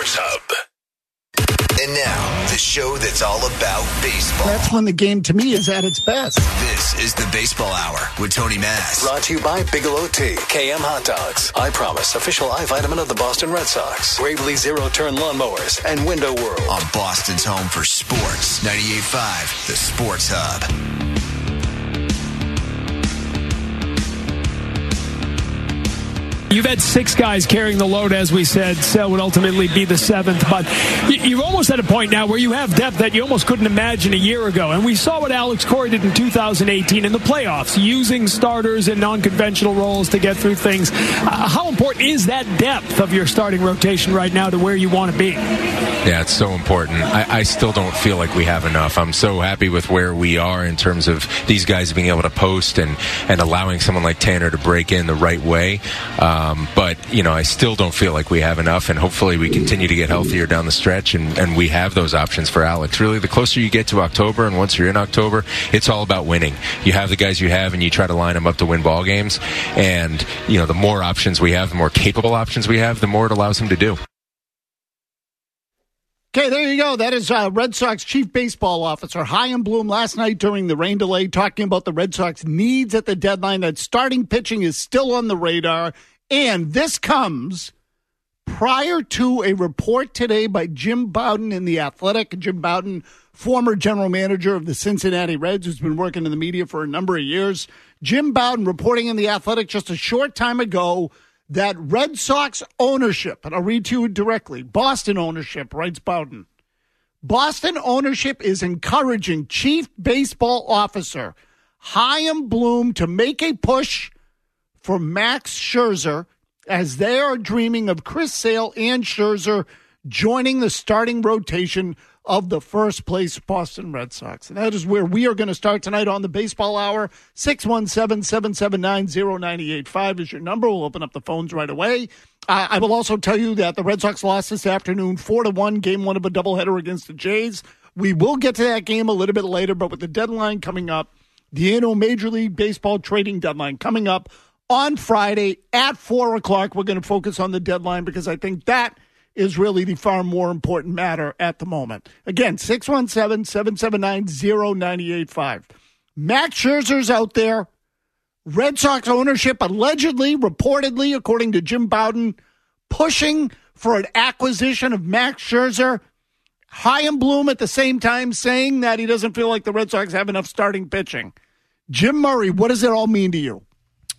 Sports Hub. And now, the show that's all about baseball. That's when the game, to me, is at its best. This is the Baseball Hour with Tony Mass. Brought to you by Bigelow Tea, KM Hot Dogs, I Promise, official eye vitamin of the Boston Red Sox, Gravely Zero-Turn Lawnmowers, and Window World. On Boston's home for sports, 98.5, the Sports Hub. You've had 6 guys carrying the load, as we said. Sale would ultimately be the 7th. But you're almost at a point now where you have depth that you almost couldn't imagine a year ago. And we saw what Alex Cora did in 2018 in the playoffs, using starters in non-conventional roles to get through things. How important is that depth of your starting rotation right now to where you want to be? Yeah, it's so important. I still don't feel like we have enough. I'm so happy with where we are in terms of these guys being able to post and allowing someone like Tanner to break in the right way. But, I still don't feel like we have enough, and hopefully we continue to get healthier down the stretch, and we have those options for Alex. Really, the closer you get to October, and once you're in October, it's all about winning. You have the guys you have, and you try to line them up to win ball games. And, the more options we have, the more capable options we have, the more it allows him to do. Okay, there you go. That is Red Sox Chief Baseball Officer Chaim Bloom last night during the rain delay, talking about the Red Sox needs at the deadline, that starting pitching is still on the radar. And this comes prior to a report today by Jim Bowden in The Athletic. Jim Bowden, former general manager of the Cincinnati Reds, who's been working in the media for a number of years. Jim Bowden reporting in The Athletic just a short time ago that Red Sox ownership, and I'll read to you directly, Boston ownership, writes Bowden, Boston ownership is encouraging Chief Baseball Officer Chaim Bloom to make a push for Max Scherzer, as they are dreaming of Chris Sale and Scherzer joining the starting rotation of the first-place Boston Red Sox. And that is where we are going to start tonight on the Baseball Hour. 617-779-0985 is your number. We'll open up the phones right away. I will also tell you that the Red Sox lost this afternoon 4-1, game 1 of a doubleheader against the Jays. We will get to that game a little bit later, but with the deadline coming up, the annual Major League Baseball trading deadline coming up on Friday at 4 o'clock, we're going to focus on the deadline because I think that is really the far more important matter at the moment. Again, 617-779-0985. Max Scherzer's out there. Red Sox ownership allegedly, reportedly, according to Jim Bowden, pushing for an acquisition of Max Scherzer. Chaim Bloom at the same time saying that he doesn't feel like the Red Sox have enough starting pitching. Jim Murray, what does it all mean to you?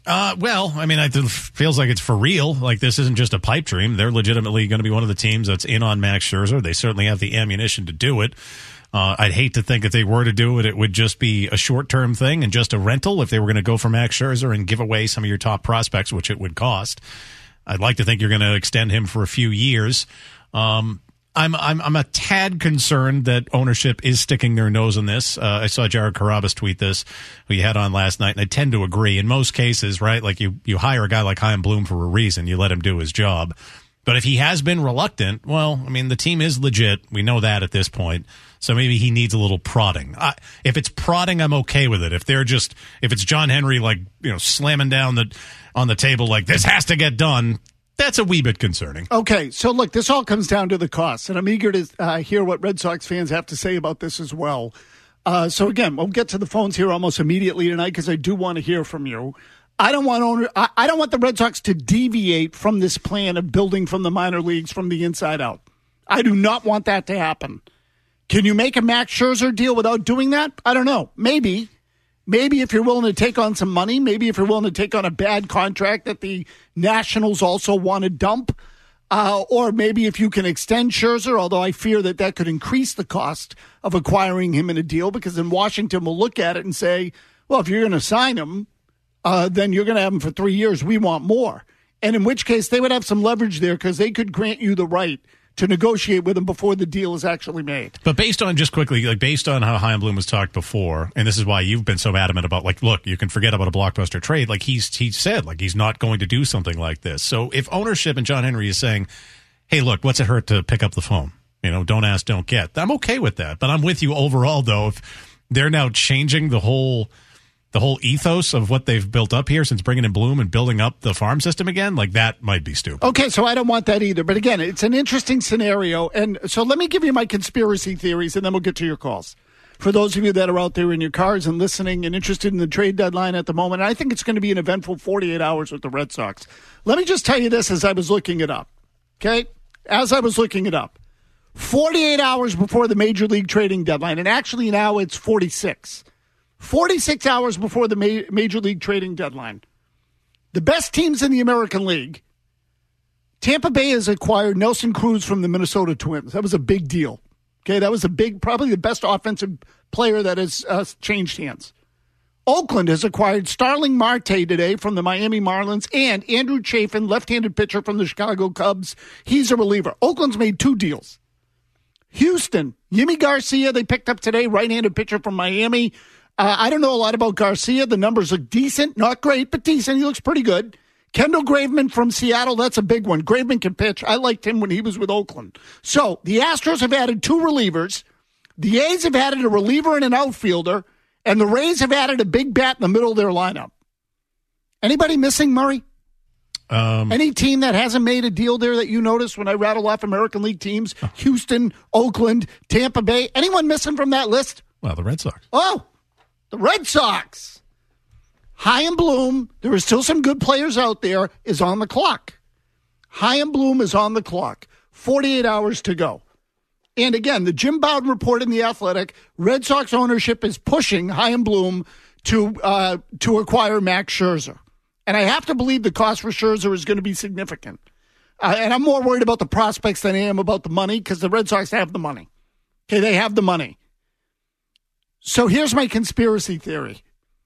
It feels like it's for real. Like, this isn't just a pipe dream. They're legitimately going to be one of the teams that's in on Max Scherzer. They certainly have the ammunition to do it. I'd hate to think if they were to do it, it would just be a short-term thing and just a rental if they were going to go for Max Scherzer and give away some of your top prospects, which it would cost. I'd like to think you're going to extend him for a few years. I'm a tad concerned that ownership is sticking their nose in this. I saw Jared Carrabis tweet this, who you had on last night, and I tend to agree. In most cases, right, like you hire a guy like Chaim Bloom for a reason. You let him do his job. But if he has been reluctant, well, the team is legit. We know that at this point. So maybe he needs a little prodding. If it's prodding, I'm okay with it. If it's John Henry, slamming down on the table like, this has to get done, that's a wee bit concerning. Okay, so look, this all comes down to the cost, and I'm eager to hear what Red Sox fans have to say about this as well. So again, we'll get to the phones here almost immediately tonight because I do want to hear from you. I don't want the Red Sox to deviate from this plan of building from the minor leagues from the inside out. I do not want that to happen. Can you make a Max Scherzer deal without doing that? I don't know. Maybe if you're willing to take on some money, maybe if you're willing to take on a bad contract that the Nationals also want to dump, or maybe if you can extend Scherzer, although I fear that could increase the cost of acquiring him in a deal, because then Washington will look at it and say, well, if you're going to sign him, then you're going to have him for 3 years. We want more. And in which case they would have some leverage there because they could grant you the right to negotiate with him before the deal is actually made. But based on how Chaim Bloom was talked before, and this is why you've been so adamant about, look, you can forget about a blockbuster trade. He said, he's not going to do something like this. So if ownership and John Henry is saying, hey, look, what's it hurt to pick up the phone? Don't ask, don't get. I'm okay with that. But I'm with you overall, though, if they're now changing the whole the whole ethos of what they've built up here since bringing in Bloom and building up the farm system again, like that might be stupid. Okay, so I don't want that either. But again, it's an interesting scenario. And so let me give you my conspiracy theories, and then we'll get to your calls. For those of you that are out there in your cars and listening and interested in the trade deadline at the moment, I think it's going to be an eventful 48 hours with the Red Sox. Let me just tell you this as I was looking it up. Okay? As I was looking it up. 48 hours before the Major League trading deadline, and actually now it's 46. 46 hours before the Major League trading deadline. The best teams in the American League, Tampa Bay has acquired Nelson Cruz from the Minnesota Twins. That was a big deal. Okay, that was probably the best offensive player that has changed hands. Oakland has acquired Starling Marte today from the Miami Marlins and Andrew Chafin, left-handed pitcher from the Chicago Cubs. He's a reliever. Oakland's made 2 deals. Houston, Yimi Garcia, they picked up today, right-handed pitcher from Miami. I don't know a lot about Garcia. The numbers look decent. Not great, but decent. He looks pretty good. Kendall Graveman from Seattle, that's a big one. Graveman can pitch. I liked him when he was with Oakland. So the Astros have added 2 relievers. The A's have added a reliever and an outfielder. And the Rays have added a big bat in the middle of their lineup. Anybody missing, Murray? Any team that hasn't made a deal there that you noticed when I rattle off American League teams? Houston, Oakland, Tampa Bay. Anyone missing from that list? Well, the Red Sox. Oh, the Red Sox. Chaim Bloom, there are still some good players out there, is on the clock. Chaim Bloom is on the clock. 48 hours to go. And again, the Jim Bowden report in The Athletic, Red Sox ownership is pushing Chaim Bloom to acquire Max Scherzer. And I have to believe the cost for Scherzer is going to be significant. And I'm more worried about the prospects than I am about the money because the Red Sox have the money. Okay, they have the money. So here's my conspiracy theory.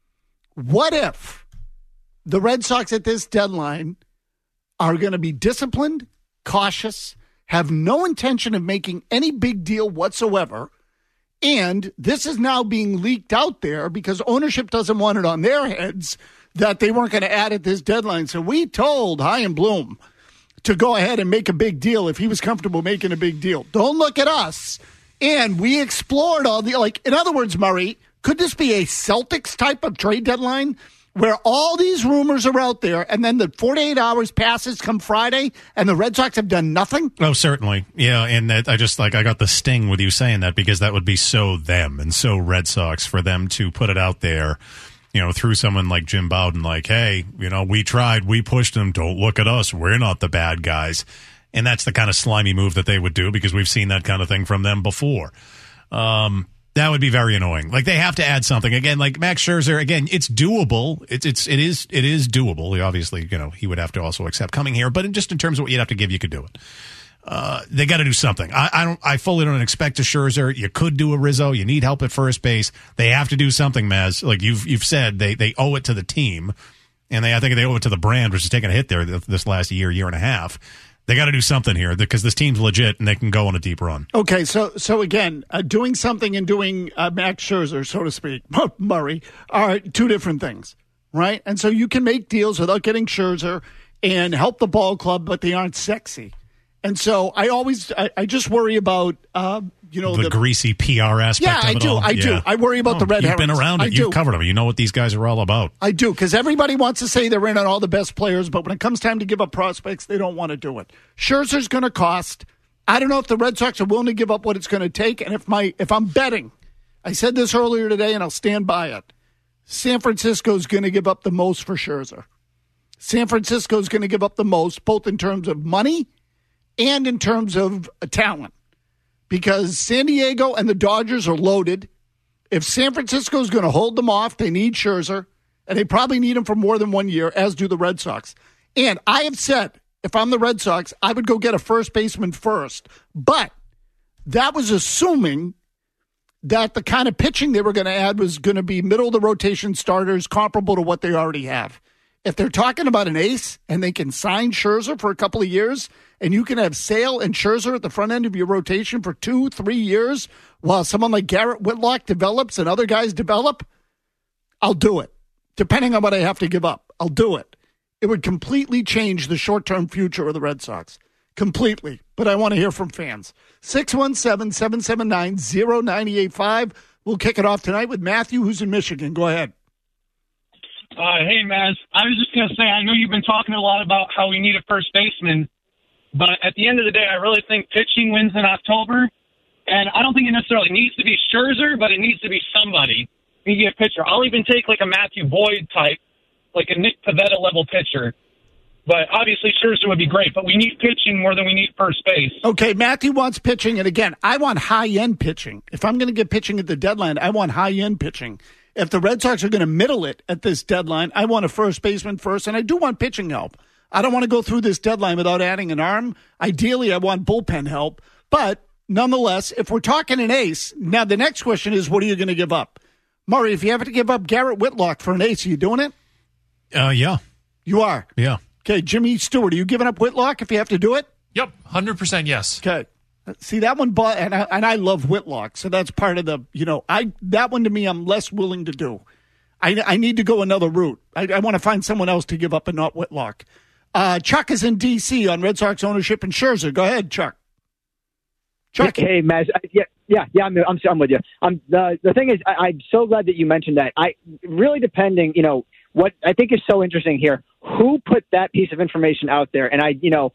What if the Red Sox at this deadline are going to be disciplined, cautious, have no intention of making any big deal whatsoever, and this is now being leaked out there because ownership doesn't want it on their heads that they weren't going to add at this deadline. So we told Chaim Bloom to go ahead and make a big deal if he was comfortable making a big deal. Don't look at us. And we explored all the, in other words, Murray, could this be a Celtics type of trade deadline where all these rumors are out there and then the 48 hours passes come Friday and the Red Sox have done nothing? Oh, certainly. Yeah, and I got the sting with you saying that because that would be so them and so Red Sox for them to put it out there, through someone like Jim Bowden, like, hey, we tried, we pushed them, don't look at us, we're not the bad guys. And that's the kind of slimy move that they would do because we've seen that kind of thing from them before. That would be very annoying. Like, they have to add something. Again, like Max Scherzer, again, it's doable. It is doable. Obviously, he would have to also accept coming here, but just in terms of what you'd have to give, you could do it. They got to do something. I fully don't expect a Scherzer. You could do a Rizzo. You need help at first base. They have to do something, Maz. Like you've said, they owe it to the team, and I think they owe it to the brand, which is taking a hit there this last year and a half. They got to do something here because this team's legit and they can go on a deep run. Okay, so again, doing something and doing Max Scherzer, so to speak, Murray, are 2 different things, right? And so you can make deals without getting Scherzer and help the ball club, but they aren't sexy. And so I just worry about, the greasy PR aspect of it all. I do. I worry about the red herrings. You've been around it. You've covered them. You know what these guys are all about. I do, because everybody wants to say they're in on all the best players, but when it comes time to give up prospects, they don't want to do it. Scherzer's going to cost. I don't know if the Red Sox are willing to give up what it's going to take, and if I'm betting, I said this earlier today, and I'll stand by it, San Francisco's going to give up the most for Scherzer. San Francisco's going to give up the most, both in terms of money and in terms of talent. Because San Diego and the Dodgers are loaded. If San Francisco is going to hold them off, they need Scherzer, and they probably need him for more than 1 year, as do the Red Sox. And I have said, if I'm the Red Sox, I would go get a first baseman first. But that was assuming that the kind of pitching they were going to add was going to be middle-of-the-rotation starters comparable to what they already have. If they're talking about an ace and they can sign Scherzer for a couple of years and you can have Sale and Scherzer at the front end of your rotation for 2-3 years while someone like Garrett Whitlock develops and other guys develop, I'll do it. Depending on what I have to give up, I'll do it. It would completely change the short-term future of the Red Sox. Completely. But I want to hear from fans. 617-779-0985. We'll kick it off tonight with Matthew, who's in Michigan. Go ahead. Hey, Maz. I was just going to say, I know you've been talking a lot about how we need a first baseman, but at the end of the day, I really think pitching wins in October, and I don't think it necessarily needs to be Scherzer, but it needs to be somebody. You get a pitcher. I'll even take like a Matthew Boyd type, like a Nick Pivetta level pitcher. But obviously Scherzer would be great, but we need pitching more than we need first base. Okay, Matthew wants pitching, and again, I want high-end pitching. If I'm going to get pitching at the deadline, I want high-end pitching. If the Red Sox are going to middle it at this deadline, I want a first baseman first, and I do want pitching help. I don't want to go through this deadline without adding an arm. Ideally, I want bullpen help. But nonetheless, if we're talking an ace, now the next question is, what are you going to give up? Murray, if you have to give up Garrett Whitlock for an ace, are you doing it? Yeah. You are? Yeah. Okay, Jimmy Stewart, are you giving up Whitlock if you have to do it? Yep, 100% yes. Okay. See, that one, and I love Whitlock, so that's part of the, that one to me I'm less willing to do. I need to go another route. I want to find someone else to give up and not Whitlock. Chuck is in D.C. on Red Sox ownership and Scherzer. Go ahead, Chuck. Chuck. Hey, Maz. I'm with you. The thing is, I'm so glad that you mentioned that. Really depending, what I think is so interesting here, who put that piece of information out there? And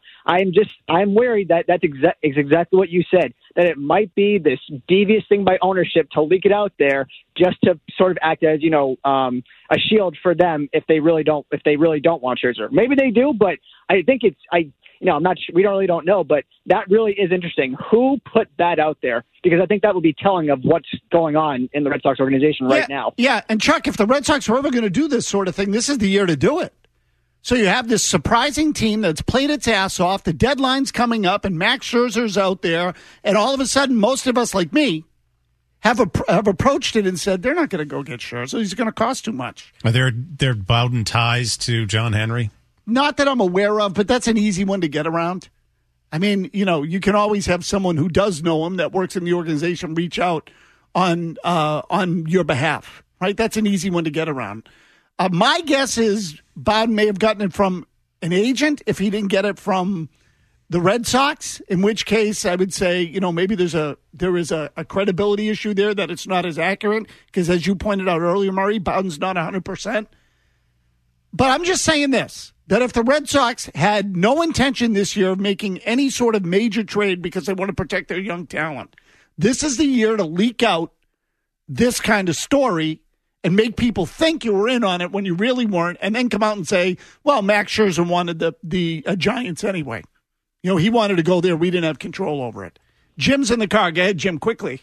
I'm worried that that's exactly what you said, that it might be this devious thing by ownership to leak it out there just to sort of act as, a shield for them if they really don't want Scherzer. Maybe they do, but I think I'm not sure. We really don't know, but that really is interesting. Who put that out there? Because I think that would be telling of what's going on in the Red Sox organization right now. Yeah, and Chuck, if the Red Sox are ever going to do this sort of thing, this is the year to do it. So you have this surprising team that's played its ass off. The deadline's coming up, and Max Scherzer's out there, and all of a sudden, most of us, like me, have approached it and said they're not going to go get Scherzer. He's going to cost too much. Are there Bowden ties to John Henry? Not that I'm aware of, but that's an easy one to get around. I mean, you can always have someone who does know him that works in the organization reach out on your behalf, right? That's an easy one to get around. My guess is Bowden may have gotten it from an agent if he didn't get it from the Red Sox, in which case I would say, maybe there is a credibility issue there that it's not as accurate because, as you pointed out earlier, Murray, Bowden's not 100%. But I'm just saying this, that if the Red Sox had no intention this year of making any sort of major trade because they want to protect their young talent, this is the year to leak out this kind of story and make people think you were in on it when you really weren't, and then come out and say, well, Max Scherzer wanted the Giants anyway. He wanted to go there. We didn't have control over it. Jim's in the car. Go ahead, Jim, quickly.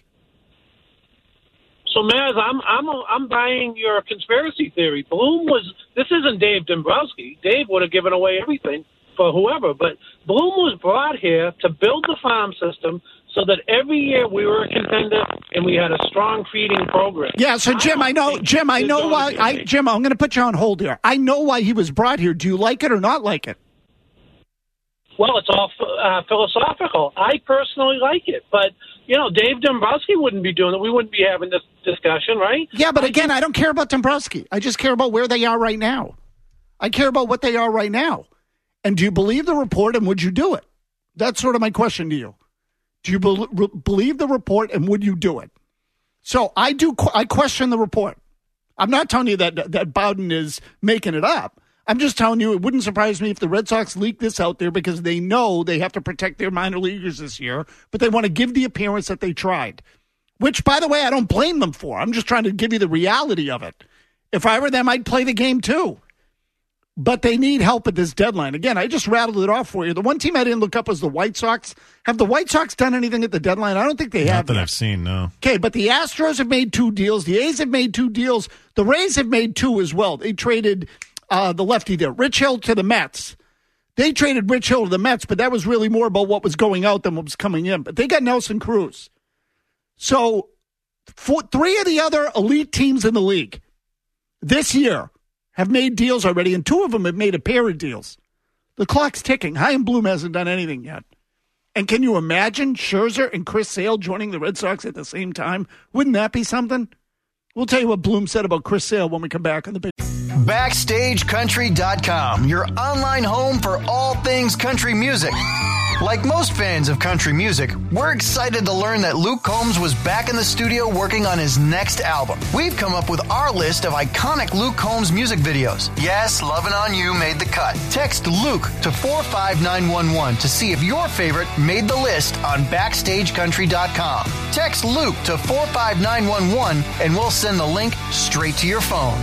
So, Maz, I'm buying your conspiracy theory. This isn't Dave Dombrowski. Dave would have given away everything for whoever, but Bloom was brought here to build the farm system so that every year we were a contender and we had a strong feeding program. Yeah, so Jim, I know why. Jim, I'm going to put you on hold here. I know why he was brought here. Do you like it or not like it? Well, it's all philosophical. I personally like it, but Dave Dombrowski wouldn't be doing it. We wouldn't be having this discussion, right? Yeah, but again, I don't care about Dombrowski. I just care about where they are right now. I care about what they are right now. And do you believe the report, and would you do it? That's sort of my question to you. Do you believe the report, and would you do it? So I do. I question the report. I'm not telling you that Bowden is making it up. I'm just telling you it wouldn't surprise me if the Red Sox leak this out there because they know they have to protect their minor leaguers this year, but they want to give the appearance that they tried, which, by the way, I don't blame them for. I'm just trying to give you the reality of it. If I were them, I'd play the game too. But they need help at this deadline. Again, I just rattled it off for you. The one team I didn't look up was the White Sox. Have the White Sox done anything at the deadline? I don't think they have. Not that I've seen, no. Okay, but the Astros have made 2 deals. The A's have made 2 deals. The Rays have made 2 as well. They traded the lefty there, Rich Hill to the Mets. They traded Rich Hill to the Mets, but that was really more about what was going out than what was coming in. But they got Nelson Cruz. So 3 of the other elite teams in the league this year have made deals already, and 2 of them have made a pair of deals. The clock's ticking. Chaim Bloom hasn't done anything yet. And can you imagine Scherzer and Chris Sale joining the Red Sox at the same time? Wouldn't that be something? We'll tell you what Bloom said about Chris Sale when we come back on the big. BackstageCountry.com, your online home for all things country music. Like most fans of country music, we're excited to learn that Luke Combs was back in the studio working on his next album. We've come up with our list of iconic Luke Combs music videos. Yes, Lovin' On You made the cut. Text Luke to 45911 to see if your favorite made the list on BackstageCountry.com. Text Luke to 45911 and we'll send the link straight to your phone.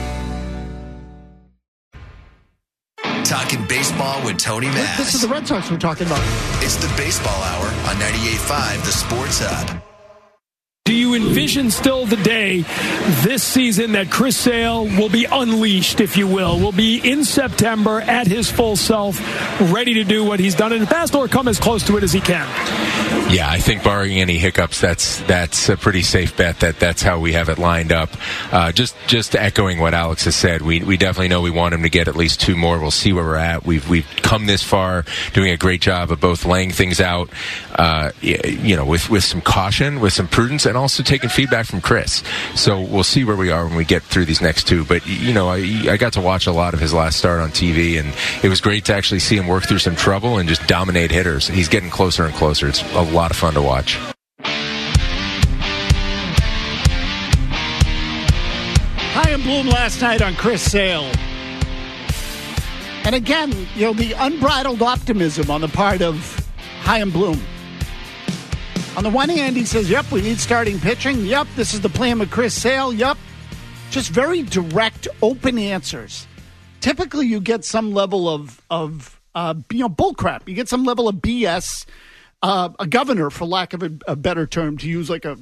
Talking baseball with Tony Mass. This is the Red Sox we're talking about. It's the Baseball Hour on 98.5 The Sports Hub. Do you envision still the day this season that Chris Sale will be unleashed, if you will be in September at his full self, ready to do what he's done in the past or come as close to it as he can? Yeah, I think barring any hiccups, that's a pretty safe bet that's how we have it lined up. Just echoing what Alex has said, we definitely know we want him to get at least 2 more. We'll see where we're at. We've come this far, doing a great job of both laying things out, with some caution, with some prudence, and also taking feedback from Chris. So we'll see where we are when we get through these next 2. But, I got to watch a lot of his last start on TV, and it was great to actually see him work through some trouble and just dominate hitters. He's getting closer and closer. It's a lot of fun to watch. High and Bloom last night on Chris Sale. And again, the unbridled optimism on the part of High and Bloom. On the one hand, he says, yep, we need starting pitching. Yep, this is the plan with Chris Sale. Yep. Just very direct, open answers. Typically, you get some level of bullcrap. You get some level of BS. A governor, for lack of a better term, to use like a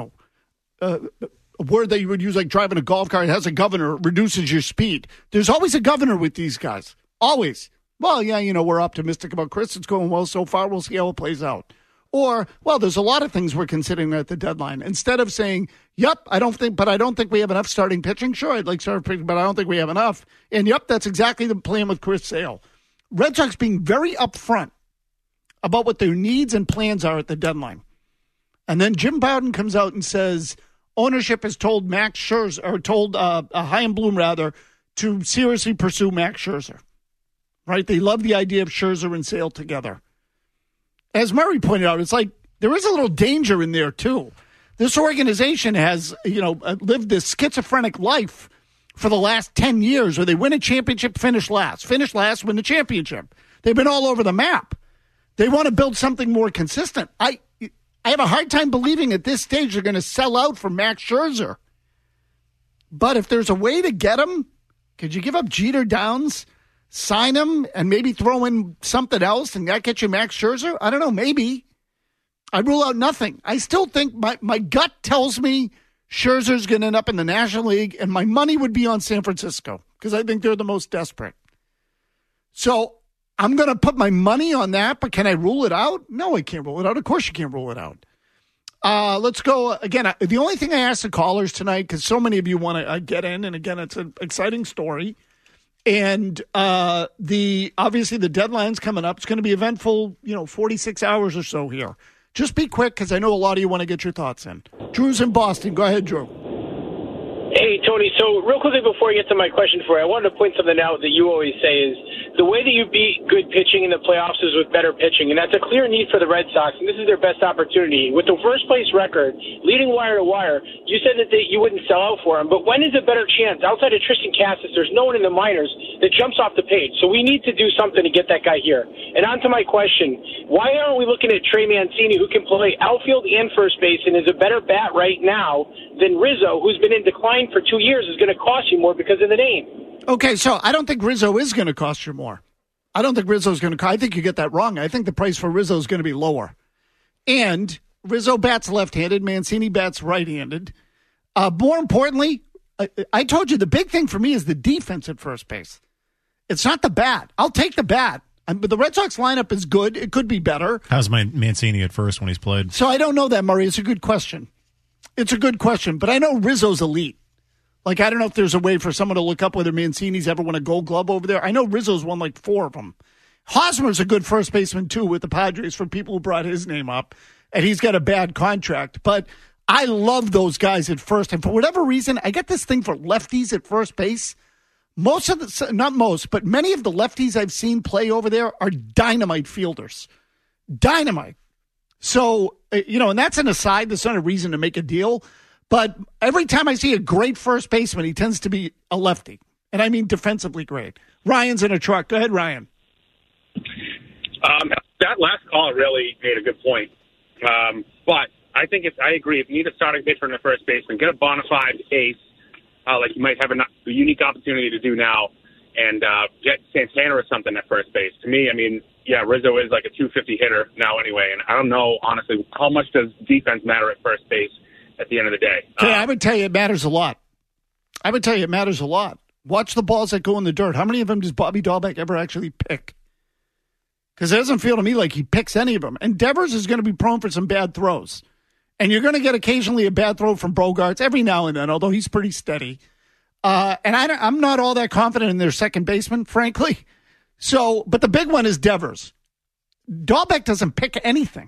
word that you would use like driving a golf cart. It has a governor, reduces your speed. There's always a governor with these guys. Always. Well, yeah, we're optimistic about Chris. It's going well so far. We'll see how it plays out. Or, well, there's a lot of things we're considering at the deadline. Instead of saying, yep, I don't think we have enough starting pitching. Sure, I'd like starting pitching, but I don't think we have enough. And, yep, that's exactly the plan with Chris Sale. Red Sox being very upfront about what their needs and plans are at the deadline. And then Jim Bowden comes out and says ownership has told Max Scherzer, or told High and Bloom, rather, to seriously pursue Max Scherzer. Right? They love the idea of Scherzer and Sale together. As Murray pointed out, it's like there is a little danger in there, too. This organization has, lived this schizophrenic life for the last 10 years where they win a championship, finish last, win the championship. They've been all over the map. They want to build something more consistent. I have a hard time believing at this stage they're going to sell out for Max Scherzer. But if there's a way to get him, could you give up Jeter Downs, sign him, and maybe throw in something else, and that gets you Max Scherzer? I don't know, maybe. I rule out nothing. I still think my gut tells me Scherzer's going to end up in the National League, and my money would be on San Francisco because I think they're the most desperate. So I'm going to put my money on that, but can I rule it out? No, I can't rule it out. Of course you can't rule it out. Let's go. Again, the only thing I asked the callers tonight, because so many of you want to get in, and again, it's an exciting story. And obviously the deadline's coming up. It's going to be eventful, 46 hours or so here. Just be quick, because I know a lot of you want to get your thoughts in. Drew's in Boston. Go ahead, Drew. Hey, Tony. So real quickly before I get to my question for you, I wanted to point something out that you always say is the way that you beat good pitching in the playoffs is with better pitching, and that's a clear need for the Red Sox, and this is their best opportunity. With the first-place record, leading wire to wire, you said that you wouldn't sell out for him, but when is a better chance? Outside of Tristan Cassis, there's no one in the minors that jumps off the page, so we need to do something to get that guy here. And on to my question, why aren't we looking at Trey Mancini, who can play outfield and first base and is a better bat right now than Rizzo, who's been in decline for 2 years, is going to cost you more because of the name? Okay, so I don't think Rizzo is going to cost you more. I don't think Rizzo's going to. I think you get that wrong. I think the price for Rizzo is going to be lower. And Rizzo bats left-handed. Mancini bats right-handed. More importantly, I told you the big thing for me is the defense at first base. It's not the bat. I'll take the bat. But the Red Sox lineup is good. It could be better. How's my Mancini at first when he's played? So I don't know that, Murray. It's a good question. But I know Rizzo's elite. Like, I don't know if there's a way for someone to look up whether Mancini's ever won a Gold Glove over there. I know Rizzo's won like 4 of them. Hosmer's a good first baseman, too, with the Padres, for people who brought his name up. And he's got a bad contract. But I love those guys at first. And for whatever reason, I get this thing for lefties at first base. Many of the lefties I've seen play over there are dynamite fielders. Dynamite. So, and that's an aside. There's not a reason to make a deal. But every time I see a great first baseman, he tends to be a lefty. And I mean defensively great. Ryan's in a truck. Go ahead, Ryan. That last call really made a good point. But I think I agree. If you need a starting pitcher and a first baseman, get a bona fide ace, like you might have a unique opportunity to do now, and get Santana or something at first base. To me, I mean, yeah, Rizzo is like a 250 hitter now anyway, and I don't know, honestly, how much does defense matter at first base at the end of the day? I would tell you it matters a lot. Watch the balls that go in the dirt. How many of them does Bobby Dahlbeck ever actually pick? Because it doesn't feel to me like he picks any of them. And Devers is going to be prone for some bad throws. And you're going to get occasionally a bad throw from Bogaerts every now and then, although he's pretty steady. And I'm not all that confident in their second baseman, frankly. So, but the big one is Devers. Dahlbeck doesn't pick anything.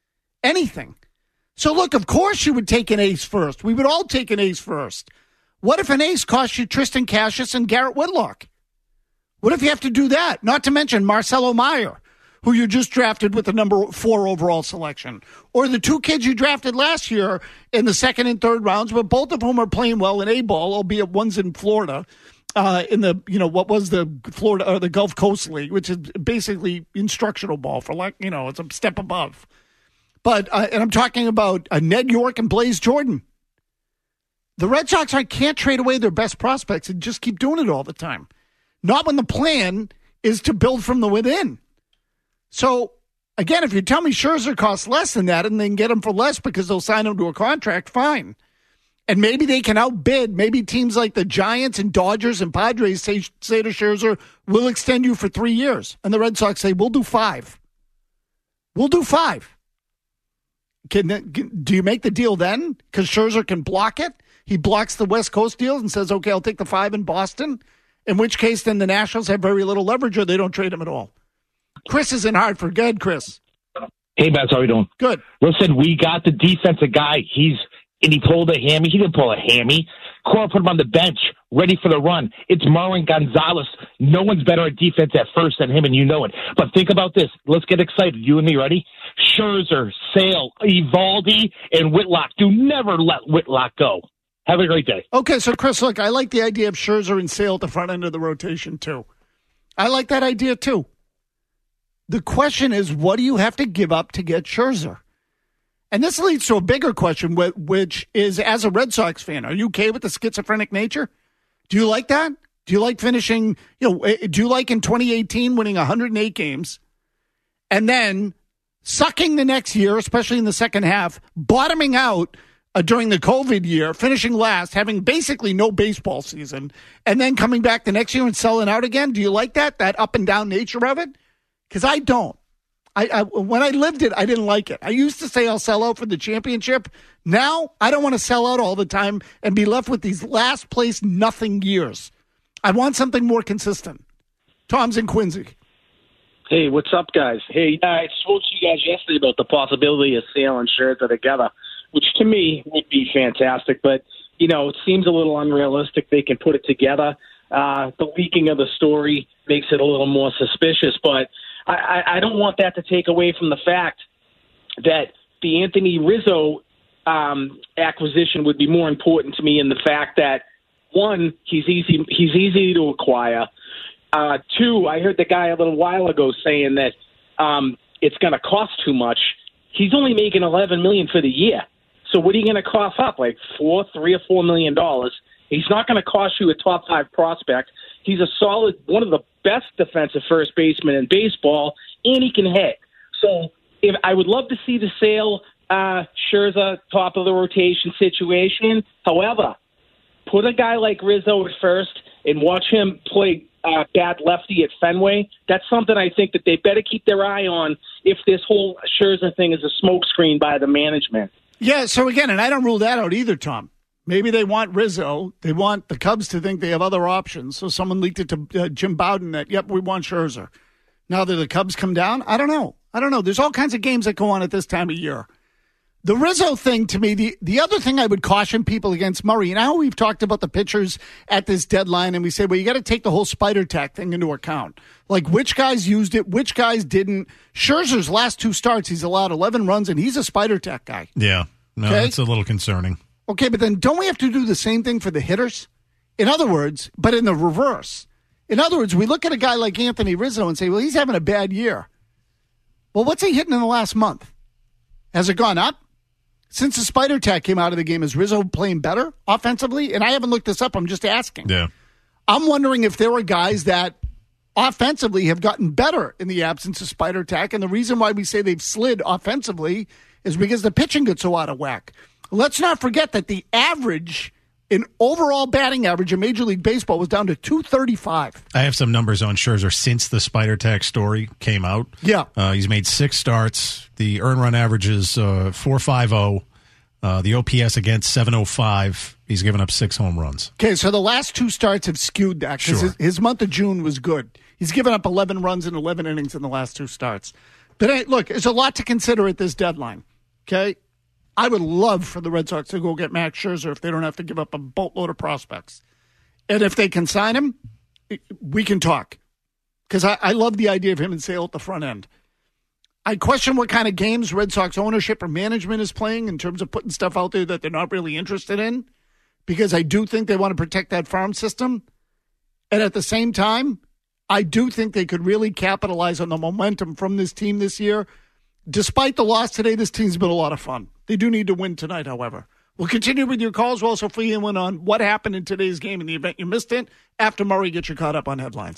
So, look, of course you would take an ace first. We would all take an ace first. What if an ace costs you Tristan Cassius and Garrett Whitlock? What if you have to do that? Not to mention Marcelo Meyer, who you just drafted with the number 4 overall selection, or the 2 kids you drafted last year in the second and third rounds, but both of whom are playing well in A-ball, albeit one's in Florida, in the, what was the Florida or the Gulf Coast League, which is basically instructional ball for it's a step above. But, and I'm talking about Ned York and Blaze Jordan. The Red Sox can't trade away their best prospects and just keep doing it all the time. Not when the plan is to build from the within. So, again, if you tell me Scherzer costs less than that and they can get him for less because they'll sign him to a contract, fine. And maybe they can outbid. Maybe teams like the Giants and Dodgers and Padres say to Scherzer, we'll extend you for 3 years. And the Red Sox say, we'll do 5. We'll do 5. Do you make the deal then? Because Scherzer can block it? He blocks the West Coast deals and says, okay, I'll take the 5 in Boston. In which case, then the Nationals have very little leverage or they don't trade him at all. Chris is in Hartford. Go ahead, Chris. Hey, Bats, how are you doing? Good. Listen, we got the defensive guy. He pulled a hammy. He didn't pull a hammy. Cora put him on the bench, ready for the run. It's Marwin Gonzalez. No one's better at defense at first than him, and you know it. But think about this. Let's get excited. You and me, ready? Scherzer, Sale, Eovaldi, and Whitlock. Do never let Whitlock go. Have a great day. Okay, so Chris, look, I like the idea of Scherzer and Sale at the front end of the rotation, too. I like that idea, too. The question is, what do you have to give up to get Scherzer? And this leads to a bigger question, which is, as a Red Sox fan, are you okay with the schizophrenic nature? Do you like that? Do you like finishing, do you like in 2018 winning 108 games and then sucking the next year, especially in the second half, bottoming out during the COVID year, finishing last, having basically no baseball season, and then coming back the next year and selling out again? Do you like that up and down nature of it? Because I don't. I when I lived it, I didn't like it. I used to say I'll sell out for the championship. Now, I don't want to sell out all the time and be left with these last place nothing years. I want something more consistent. Tom's in Quincy. Hey, what's up, guys? Hey, I spoke to you guys yesterday about the possibility of Sale and Scherzer together, which to me would be fantastic. But, it seems a little unrealistic they can put it together. The leaking of the story makes it a little more suspicious, but I don't want that to take away from the fact that the Anthony Rizzo acquisition would be more important to me in the fact that, one, he's easy to acquire. 2, I heard the guy a little while ago saying that it's going to cost too much. He's only making $11 million for the year. So what are you going to cough up? Like $3 or $4 million? He's not going to cost you a top 5 prospect. He's a solid, one of the best defensive first basemen in baseball, and he can hit. So if I would love to see the Sale Scherzer top of the rotation situation. However, put a guy like Rizzo at first and watch him play bad lefty at Fenway. That's something I think that they better keep their eye on if this whole Scherzer thing is a smokescreen by the management. Yeah, so again, and I don't rule that out either, Tom. Maybe they want Rizzo. They want the Cubs to think they have other options. So someone leaked it to Jim Bowden that, yep, we want Scherzer. Now that the Cubs come down, I don't know. There's all kinds of games that go on at this time of year. The Rizzo thing, to me, the other thing I would caution people against Murray, and how we've talked about the pitchers at this deadline, and we say, well, you got to take the whole spider tack thing into account. Like, which guys used it, which guys didn't. Scherzer's last 2 starts, he's allowed 11 runs, and he's a spider tack guy. Yeah. No, okay? That's a little concerning. Okay, but then don't we have to do the same thing for the hitters? In other words, but in the reverse. In other words, we look at a guy like Anthony Rizzo and say, well, he's having a bad year. Well, what's he hitting in the last month? Has it gone up? Since the spider tack came out of the game, is Rizzo playing better offensively? And I haven't looked this up. I'm just asking. Yeah. I'm wondering if there are guys that offensively have gotten better in the absence of spider tack. And the reason why we say they've slid offensively is because the pitching gets so out of whack. Let's not forget that the average in overall batting average in Major League Baseball was down to 235. I have some numbers on Scherzer since the spider tack story came out. Yeah. He's made 6 starts. The earned run average is 4.50. The OPS against 705. He's given up 6 home runs. Okay, so the last 2 starts have skewed that because his month of June was good. He's given up 11 runs in 11 innings in the last 2 starts. But hey, look, there's a lot to consider at this deadline. Okay? I would love for the Red Sox to go get Max Scherzer if they don't have to give up a boatload of prospects. And if they can sign him, we can talk. Because I love the idea of him and Sale at the front end. I question what kind of games Red Sox ownership or management is playing in terms of putting stuff out there that they're not really interested in. Because I do think they want to protect that farm system. And at the same time, I do think they could really capitalize on the momentum from this team this year. Despite the loss today, this team's been a lot of fun. They do need to win tonight, however. We'll continue with your calls. We'll also fill you in on what happened in today's game in the event you missed it. After Murray gets you caught up on headlines.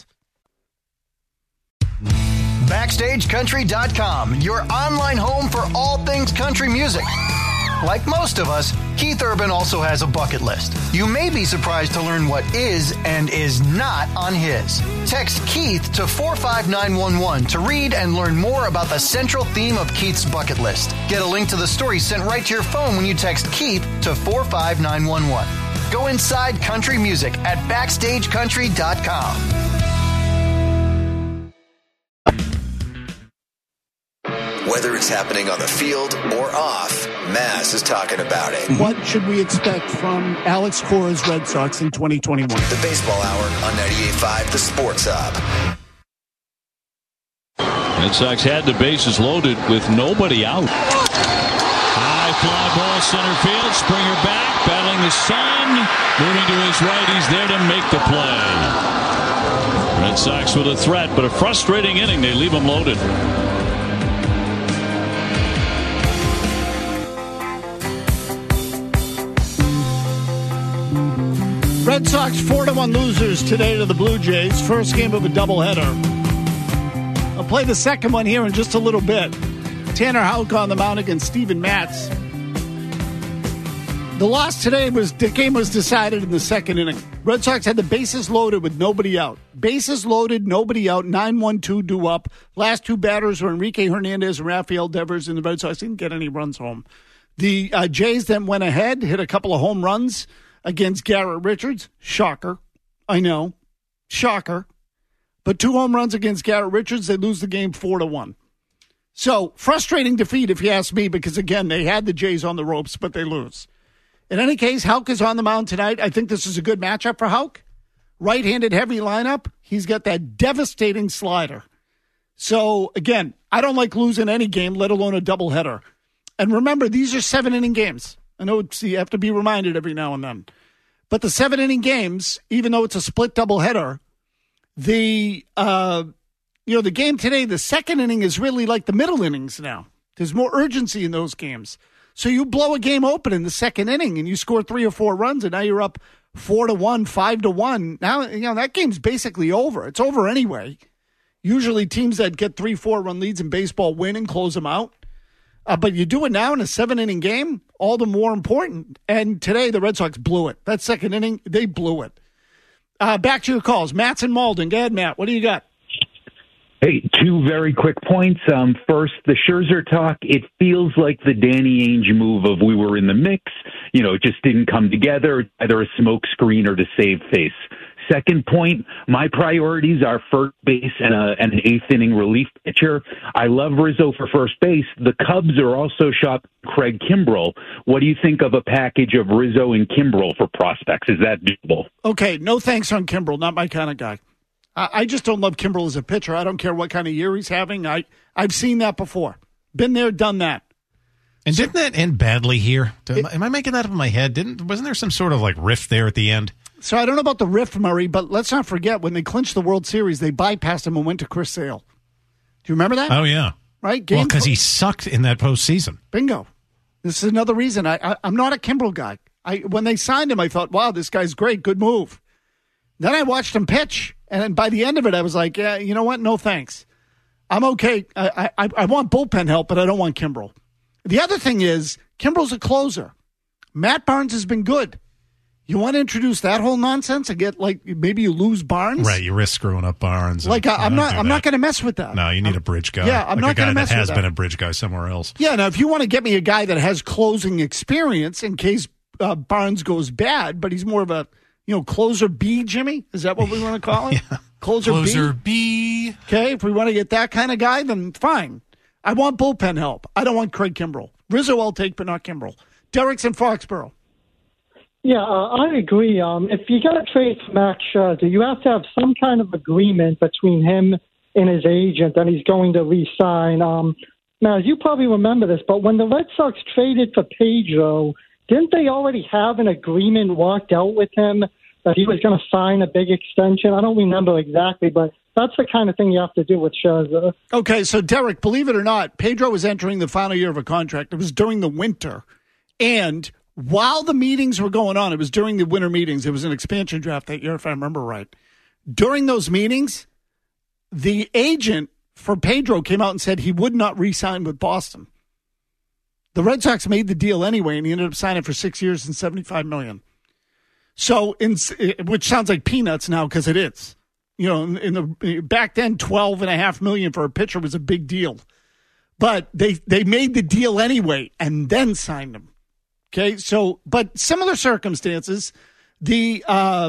BackstageCountry.com, your online home for all things country music. Like most of us, Keith Urban also has a bucket list. You may be surprised to learn what is and is not on his. Text Keith to 45911 to read and learn more about the central theme of Keith's bucket list. Get a link to the story sent right to your phone when you text Keith to 45911. Go inside country music at BackstageCountry.com. Whether it's happening on the field or off, Maz is talking about it. What should we expect from Alex Cora's Red Sox in 2021? The Baseball Hour on 98.5 The Sports Hub. Red Sox had the bases loaded with nobody out. High fly ball center field. Springer back, battling the sun. Moving to his right, he's there to make the play. Red Sox with a threat, but a frustrating inning. They leave him loaded. Red Sox 4-1 losers today to the Blue Jays. First game of a doubleheader. I'll play the second one here in just a little bit. Tanner Houck on the mound against Steven Matz. The loss today the game was decided in the second inning. Red Sox had the bases loaded with nobody out. Bases loaded, nobody out, 9-1-2 due up. Last 2 batters were Enrique Hernandez and Rafael Devers, and the Red Sox didn't get any runs home. The Jays then went ahead, hit a couple of home runs against Garrett Richards. Shocker. I know. Shocker. But 2 home runs against Garrett Richards, they lose the game 4-1. So, frustrating defeat if you ask me, because again, they had the Jays on the ropes, but they lose. In any case, Houck is on the mound tonight. I think this is a good matchup for Houck. Right-handed heavy lineup. He's got that devastating slider. So, again, I don't like losing any game, let alone a doubleheader. And remember, these are 7-inning games. I know you have to be reminded every now and then. But the 7-inning games, even though it's a split doubleheader, the game today, the second inning is really like the middle innings now. There's more urgency in those games. So you blow a game open in the second inning and you score 3 or 4 runs and now you're up 4-1, 5-1. Now, that game's basically over. It's over anyway. Usually teams that get 3-4 run leads in baseball win and close them out. But you do it now in a 7-inning game, all the more important. And today, the Red Sox blew it. That second inning, they blew it. Back to your calls. Matt's in Malden. Go ahead, Matt. What do you got? Hey, 2 very quick points. First, the Scherzer talk. It feels like the Danny Ainge move of we were in the mix. It just didn't come together, either a smoke screen or to save face. second point, my priorities are first base and an eighth-inning relief pitcher. I love Rizzo for first base. The Cubs are also shopping Craig Kimbrell. What do you think of a package of Rizzo and Kimbrell for prospects? Is that doable? Okay, no thanks on Kimbrell. Not my kind of guy. I just don't love Kimbrell as a pitcher. I don't care what kind of year he's having. I've seen that before. Been there, done that. And didn't that end badly here? Am I making that up in my head? Wasn't there some sort of like rift there at the end? So I don't know about the rift, Murray, but let's not forget when they clinched the World Series, they bypassed him and went to Chris Sale. Do you remember that? Oh, yeah. Right? Well, because he sucked in that postseason. Bingo. This is another reason. I'm not a Kimbrell guy. When they signed him, I thought, wow, this guy's great. Good move. Then I watched him pitch, and by the end of it, I was like, yeah, you know what? No thanks. I'm okay. I want bullpen help, but I don't want Kimbrell. The other thing is, Kimbrell's a closer. Matt Barnes has been good. You want to introduce that whole nonsense and get, like, maybe you lose Barnes? Right, you risk screwing up Barnes. Like, I'm not going to mess with that. No, you need a bridge guy. Yeah, I'm not going to mess with that. A guy that has been a bridge guy somewhere else. Yeah, now, if you want to get me a guy that has closing experience in case Barnes goes bad, but he's more of a, closer B, Jimmy? Is that what we want to call him? Yeah. Closer B. Okay, if we want to get that kind of guy, then fine. I want bullpen help. I don't want Craig Kimbrell. Rizzo I'll take, but not Kimbrell. Derek's in Foxborough. Yeah, I agree. If you got to trade for Max Scherzer, you have to have some kind of agreement between him and his agent that he's going to re-sign. Now, you probably remember this, but when the Red Sox traded for Pedro, didn't they already have an agreement worked out with him that he was going to sign a big extension? I don't remember exactly, but that's the kind of thing you have to do with Scherzer. Okay, so Derek, believe it or not, Pedro was entering the final year of a contract. It was during the winter. And while the meetings were going on, it was during the winter meetings. It was an expansion draft that year, if I remember right. During those meetings, the agent for Pedro came out and said he would not re-sign with Boston. The Red Sox made the deal anyway, and he ended up signing for 6 years and $75 million. So, which sounds like peanuts now because it is. Back then, $12.5 million for a pitcher was a big deal. But they made the deal anyway and then signed him. Okay, so but similar circumstances, the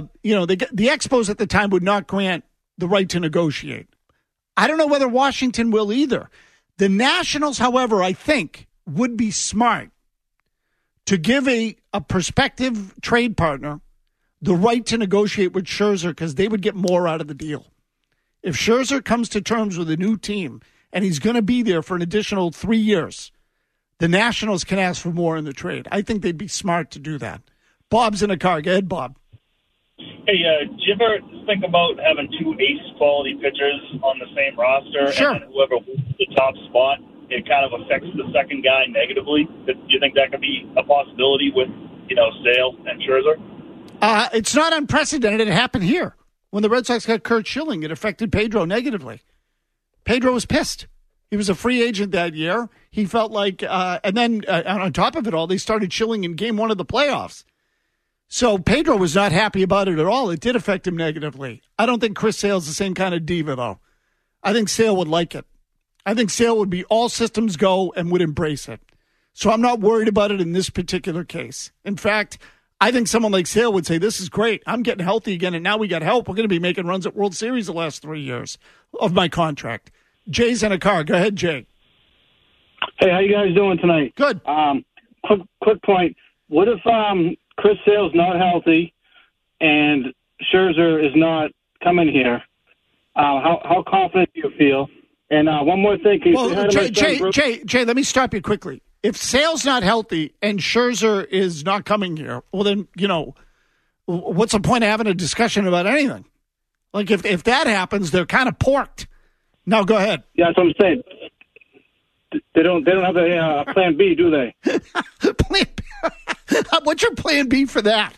Expos at the time would not grant the right to negotiate. I don't know whether Washington will either. The Nationals, however, I think would be smart to give a prospective trade partner the right to negotiate with Scherzer because they would get more out of the deal. If Scherzer comes to terms with a new team and he's going to be there for an additional 3 years, the Nationals can ask for more in the trade. I think they'd be smart to do that. Bob's in a car. Go ahead, Bob. Hey, do you ever think about having two ace-quality pitchers on the same roster? Sure. And then whoever wins the top spot, it kind of affects the second guy negatively? Do you think that could be a possibility with, Sale and Scherzer? It's not unprecedented. It happened here. When the Red Sox got Curt Schilling, it affected Pedro negatively. Pedro was pissed. He was a free agent that year. He felt like, and then on top of it all, they started Schilling in game one of the playoffs. So Pedro was not happy about it at all. It did affect him negatively. I don't think Chris Sale's the same kind of diva, though. I think Sale would like it. I think Sale would be all systems go and would embrace it. So I'm not worried about it in this particular case. In fact, I think someone like Sale would say, this is great. I'm getting healthy again, and now we got help. We're going to be making runs at World Series the last 3 years of my contract. Jay's in a car. Go ahead, Jay. Hey, how you guys doing tonight? Good. Quick point. What if Chris Sale's not healthy and Scherzer is not coming here? How confident do you feel? And one more thing. Jay, let me stop you quickly. If Sale's not healthy and Scherzer is not coming here, well then, what's the point of having a discussion about anything? Like if that happens, they're kind of porked. Now go ahead. Yeah, that's what I'm saying. They don't have a plan B, do they? Plan B? What's your plan B for that?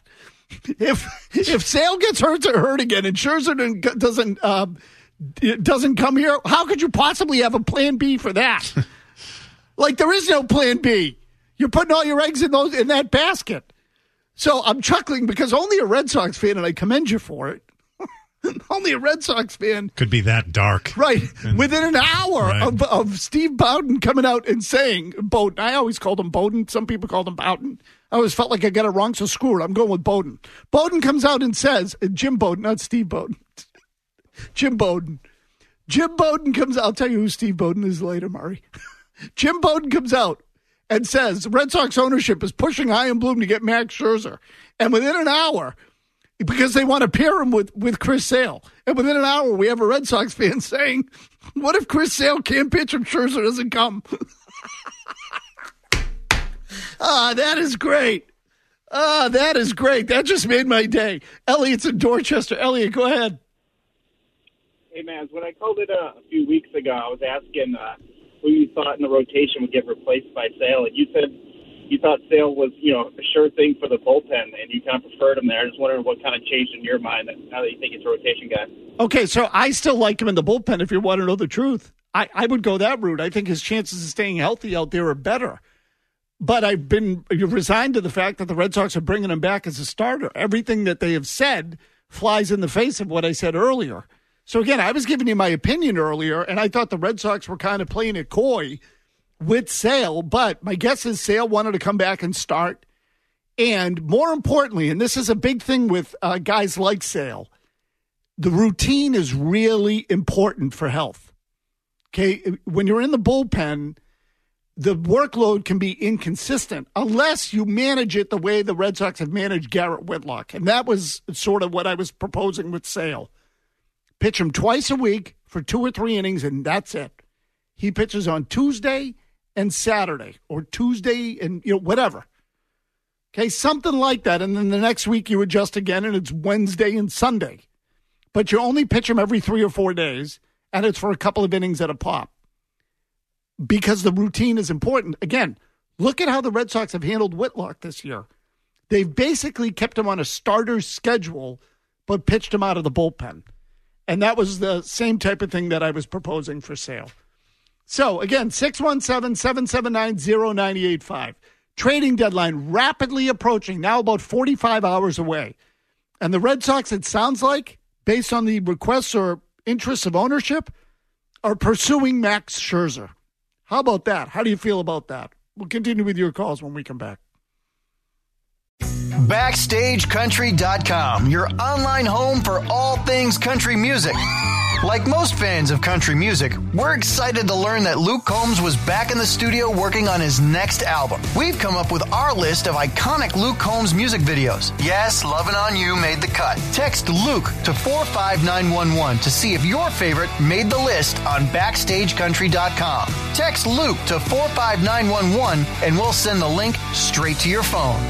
If Sale gets hurt again and Scherzer doesn't come here, how could you possibly have a plan B for that? Like there is no plan B. You're putting all your eggs in that basket. So I'm chuckling because only a Red Sox fan, and I commend you for it, Only a Red Sox fan could be that dark. Right. Within an hour Right. of Steve Bowden coming out and saying, Bowden, I always called him Bowden. Some people called him Bowden. I always felt like I got it wrong, so screw it. I'm going with Bowden. Bowden comes out and says, Jim Bowden, not Steve Bowden. Jim Bowden. Jim Bowden comes out. I'll tell you who Steve Bowden is later, Murray. Jim Bowden comes out and says, Red Sox ownership is pushing Chaim Bloom to get Max Scherzer. And within an hour, because they want to pair him with Chris Sale. And within an hour, we have a Red Sox fan saying, what if Chris Sale can't pitch and Scherzer doesn't come? That is great. That is great. That just made my day. Elliot's in Dorchester. Elliot, go ahead. Hey, man, when I called it a few weeks ago, I was asking who you thought in the rotation would get replaced by Sale, and you said you thought Sale was, a sure thing for the bullpen, and you kind of preferred him there. I just wondering what kind of changed in your mind now that you think it's a rotation guy. Okay, so I still like him in the bullpen if you want to know the truth. I would go that route. I think his chances of staying healthy out there are better. But I've been resigned to the fact that the Red Sox are bringing him back as a starter. Everything that they have said flies in the face of what I said earlier. So, again, I was giving you my opinion earlier, and I thought the Red Sox were kind of playing it coy with Sale, but my guess is Sale wanted to come back and start. And more importantly, and this is a big thing with guys like Sale, the routine is really important for health. Okay, when you're in the bullpen, the workload can be inconsistent unless you manage it the way the Red Sox have managed Garrett Whitlock. And that was sort of what I was proposing with Sale. Pitch him twice a week for 2 or 3 innings, and that's it. He pitches on Tuesday and Saturday, or Tuesday and whatever. Okay, something like that. And then the next week you adjust again, and it's Wednesday and Sunday. But you only pitch him every 3 or 4 days, and it's for a couple of innings at a pop. Because the routine is important. Again, look at how the Red Sox have handled Whitlock this year. They've basically kept him on a starter's schedule, but pitched him out of the bullpen. And that was the same type of thing that I was proposing for Sale. So, again, 617-779-0985. Trading deadline rapidly approaching, now about 45 hours away. And the Red Sox, it sounds like, based on the requests or interests of ownership, are pursuing Max Scherzer. How about that? How do you feel about that? We'll continue with your calls when we come back. BackstageCountry.com, your online home for all things country music. Like most fans of country music, we're excited to learn that Luke Combs was back in the studio working on his next album. We've come up with our list of iconic Luke Combs music videos. Yes, Lovin' On You made the cut. Text Luke to 45911 to see if your favorite made the list on BackstageCountry.com. Text Luke to 45911 and we'll send the link straight to your phone.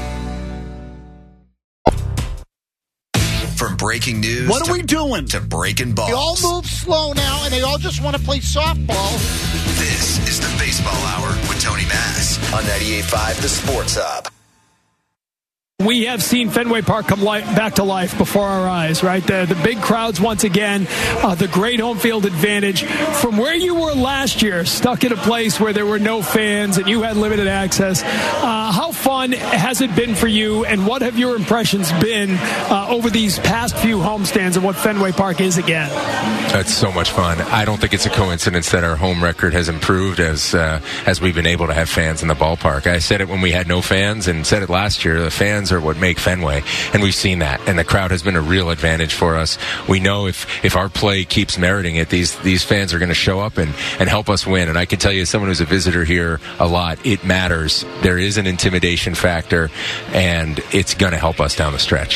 From breaking news. What are we doing? To breaking balls. They all move slow now, and they all just want to play softball. This is the Baseball Hour with Tony Mass on 98.5 The Sports Hub. We have seen Fenway Park come back to life before our eyes, right? The big crowds once again, the great home field advantage. From where you were last year, stuck in a place where there were no fans and you had limited access, how fun has it been for you, and what have your impressions been over these past few homestands of what Fenway Park is again? It's so much fun. I don't think it's a coincidence that our home record has improved as we've been able to have fans in the ballpark. I said it when we had no fans and said it last year. The fans are what make Fenway, and we've seen that, and the crowd has been a real advantage for us. We know if our play keeps meriting it, these fans are going to show up and help us win. And I can tell you, as someone who's a visitor here a lot, it matters. There is an intimidation factor, and it's going to help us down the stretch.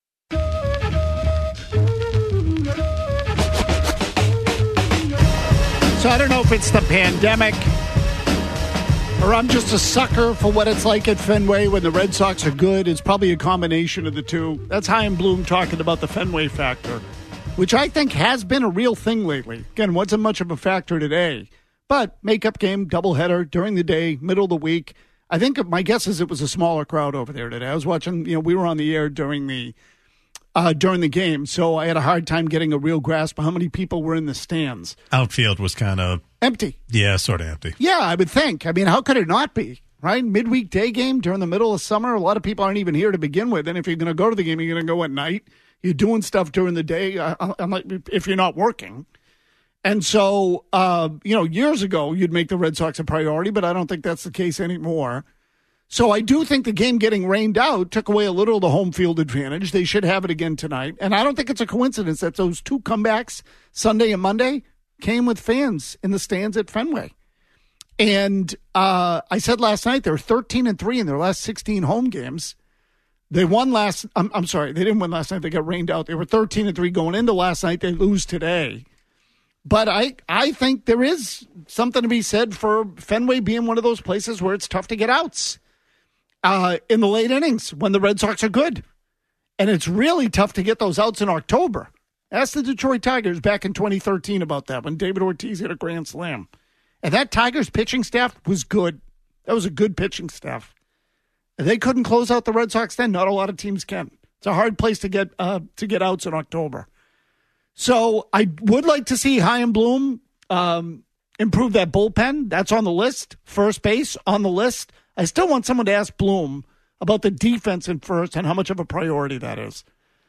So I don't know if it's the pandemic or I'm just a sucker for what it's like at Fenway when the Red Sox are good. It's probably a combination of the two. That's Chaim Bloom talking about the Fenway factor, which I think has been a real thing lately. Again, wasn't much of a factor today, but makeup game, doubleheader during the day, middle of the week. I think my guess is it was a smaller crowd over there today. I was watching, we were on the air during the game, so I had a hard time getting a real grasp of how many people were in the stands. Outfield was kind of empty. Yeah, sort of empty. Yeah, I would think. I mean, how could it not be, right? Midweek day game during the middle of summer. A lot of people aren't even here to begin with, and if you're going to go to the game, you're going to go at night. You're doing stuff during the day, if you're not working. And so, years ago, you'd make the Red Sox a priority, but I don't think that's the case anymore. So I do think the game getting rained out took away a little of the home field advantage. They should have it again tonight. And I don't think it's a coincidence that those two comebacks, Sunday and Monday, came with fans in the stands at Fenway. And I said last night they were 13-3 in their last 16 home games. They won last. I'm sorry, they didn't win last night. They got rained out. They were 13-3 going into last night. They lose today. But I think there is something to be said for Fenway being one of those places where it's tough to get outs in the late innings when the Red Sox are good. And it's really tough to get those outs in October. Ask the Detroit Tigers back in 2013 about that when David Ortiz hit a grand slam. And that Tigers pitching staff was good. That was a good pitching staff. And they couldn't close out the Red Sox then. Not a lot of teams can. It's a hard place to get outs in October. So I would like to see Chaim Bloom improve that bullpen. That's on the list. First base on the list. I still want someone to ask Bloom about the defense in first and how much of a priority that is.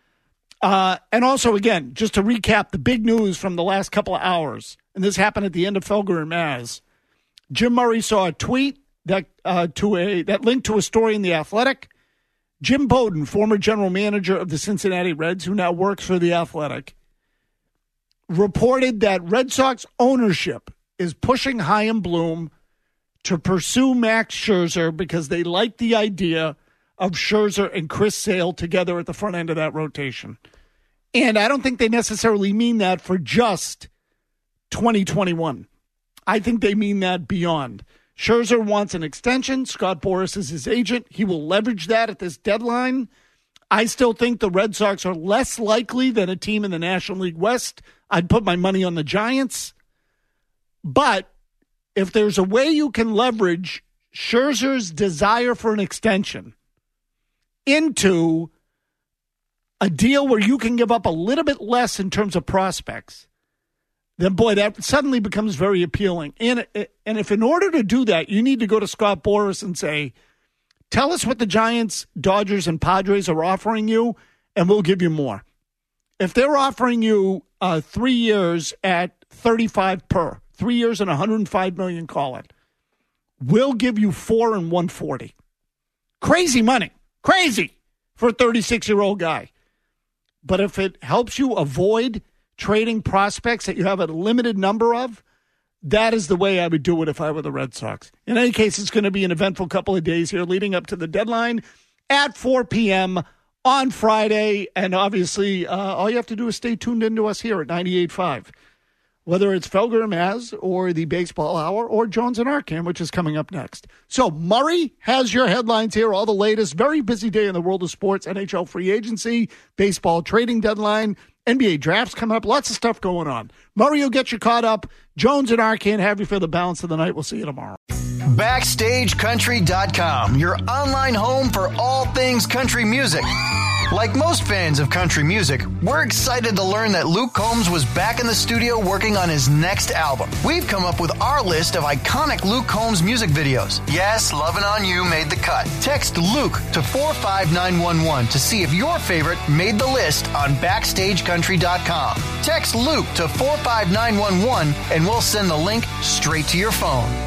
And also, again, just to recap the big news from the last couple of hours, and this happened at the end of Felger and Maz. Jim Murray saw a tweet that linked to a story in The Athletic. Jim Bowden, former general manager of the Cincinnati Reds, who now works for The Athletic, reported that Red Sox ownership is pushing Chaim Bloom to pursue Max Scherzer because they like the idea of Scherzer and Chris Sale together at the front end of that rotation. And I don't think they necessarily mean that for just 2021. I think they mean that beyond. Scherzer wants an extension. Scott Boras is his agent. He will leverage that at this deadline. I still think the Red Sox are less likely than a team in the National League West. I'd put my money on the Giants. But if there's a way you can leverage Scherzer's desire for an extension into a deal where you can give up a little bit less in terms of prospects, then, boy, that suddenly becomes very appealing. And if in order to do that, you need to go to Scott Boras and say, tell us what the Giants, Dodgers, and Padres are offering you, and we'll give you more. If they're offering you 3 years at $35 per, 3 years and $105 million, call it, we'll give you $4 and $140. Crazy money. Crazy for a 36-year-old guy. But if it helps you avoid trading prospects that you have a limited number of, that is the way I would do it if I were the Red Sox. In any case, it's going to be an eventful couple of days here leading up to the deadline at 4 p.m. on Friday. And obviously, all you have to do is stay tuned into us here at 98.5. Whether it's Felger and Maz or the Baseball Hour or Jones and Arcand, which is coming up next. So Murray has your headlines here, all the latest. Very busy day in the world of sports, NHL free agency, baseball trading deadline, NBA drafts coming up, lots of stuff going on. Murray will get you caught up. Jones and Arcand have you for the balance of the night. We'll see you tomorrow. BackstageCountry.com, your online home for all things country music. Like most fans of country music, we're excited to learn that Luke Combs was back in the studio working on his next album. We've come up with our list of iconic Luke Combs music videos. Yes, Lovin' On You made the cut. Text Luke to 45911 to see if your favorite made the list on BackstageCountry.com. Text Luke to 45911 and we'll send the link straight to your phone.